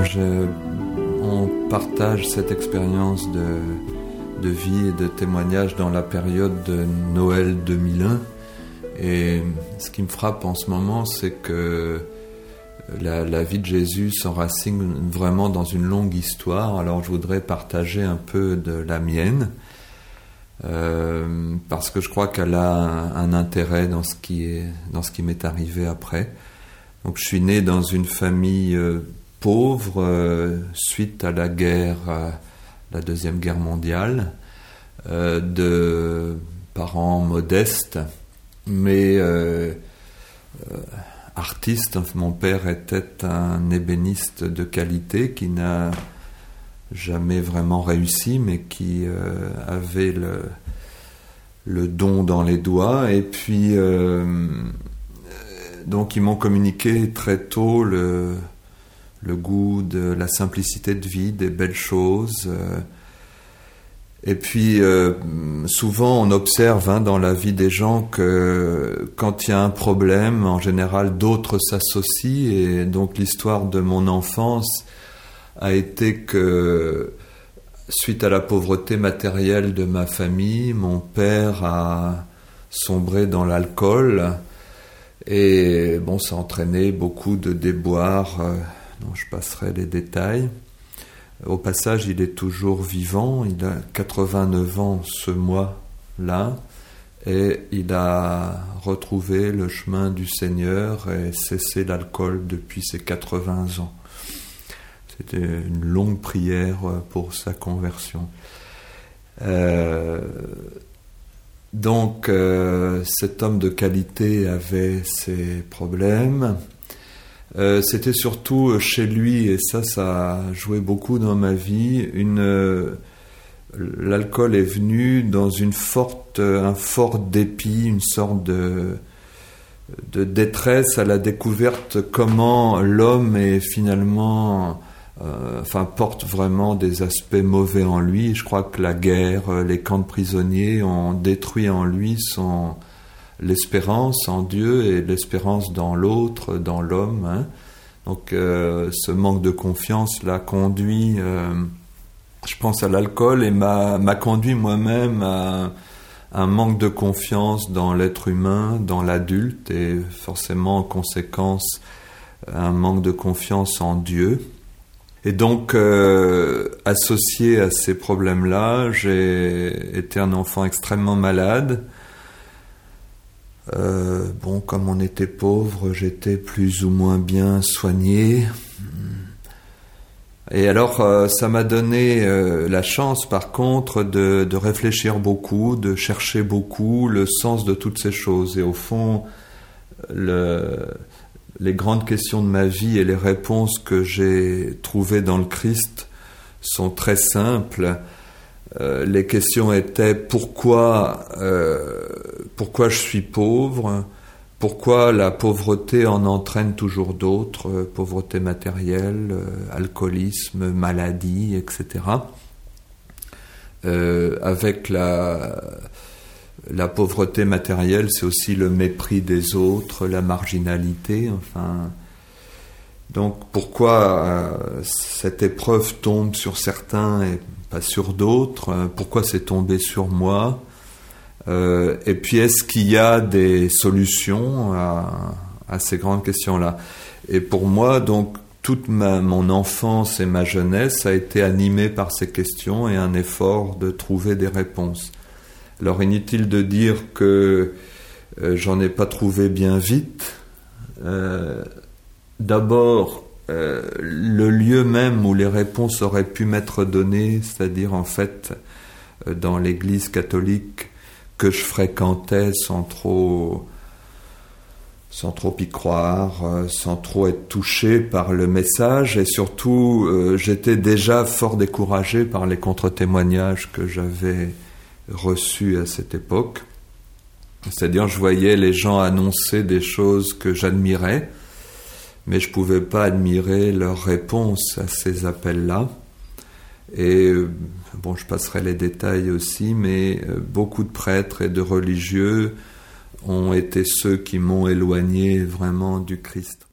On partage cette expérience de vie et de témoignage dans la période de Noël 2001. Et ce qui me frappe en ce moment, c'est que la vie de Jésus s'enracine vraiment dans une longue histoire. Alors je voudrais partager un peu de la mienne, parce que je crois qu'elle a un intérêt dans ce qui m'est arrivé après. Donc je suis né dans une famille pauvre suite à la guerre, la Deuxième Guerre mondiale, de parents modestes, mais artiste. Mon père était un ébéniste de qualité qui n'a jamais vraiment réussi, mais qui avait le don dans les doigts. Et puis, donc, ils m'ont communiqué très tôt le goût de la simplicité de vie, des belles choses. Et puis, souvent, on observe dans la vie des gens que quand il y a un problème, en général, d'autres s'associent. Et donc, l'histoire de mon enfance a été que, suite à la pauvreté matérielle de ma famille, mon père a sombré dans l'alcool. Et bon, ça a entraîné beaucoup de déboires, dont je passerai les détails. Au passage, il est toujours vivant, il a 89 ans ce mois-là, et il a retrouvé le chemin du Seigneur et cessé l'alcool depuis ses 80 ans. C'était une longue prière pour sa conversion. Donc, cet homme de qualité avait ses problèmes. C'était surtout chez lui, et ça a joué beaucoup dans ma vie. L'alcool est venu dans un fort dépit, une sorte de détresse à la découverte comment l'homme est finalement, porte vraiment des aspects mauvais en lui. Je crois que la guerre, les camps de prisonniers ont détruit en lui l'espérance en Dieu et l'espérance dans l'autre, dans l'homme. Donc ce manque de confiance l'a conduit, je pense, à l'alcool, et m'a conduit moi-même à un manque de confiance dans l'être humain, dans l'adulte, et forcément en conséquence un manque de confiance en Dieu. Et donc, associé à ces problèmes-là, j'ai été un enfant extrêmement malade. Comme on était pauvre, j'étais plus ou moins bien soigné. Et alors, ça m'a donné la chance, par contre, de réfléchir beaucoup, de chercher beaucoup le sens de toutes ces choses. Et au fond, les grandes questions de ma vie et les réponses que j'ai trouvées dans le Christ sont très simples. Les questions étaient pourquoi je suis pauvre, pourquoi la pauvreté en entraîne toujours d'autres, pauvreté matérielle, alcoolisme, maladie, etc. Avec la pauvreté matérielle, c'est aussi le mépris des autres, la marginalité, Donc pourquoi cette épreuve tombe sur certains et pas sur d'autres? Pourquoi c'est tombé sur moi? Et puis est-ce qu'il y a des solutions à ces grandes questions-là? Et pour moi, donc, toute mon enfance et ma jeunesse a été animée par ces questions et un effort de trouver des réponses. Alors inutile de dire que j'en ai pas trouvé bien vite. D'abord, le lieu même où les réponses auraient pu m'être données, c'est-à-dire en fait dans l'église catholique que je fréquentais sans trop y croire, sans trop être touché par le message, et surtout j'étais déjà fort découragé par les contre-témoignages que j'avais reçus à cette époque. C'est-à-dire, je voyais les gens annoncer des choses que j'admirais, mais je ne pouvais pas admirer leur réponse à ces appels-là. Et je passerai les détails aussi, mais beaucoup de prêtres et de religieux ont été ceux qui m'ont éloigné vraiment du Christ.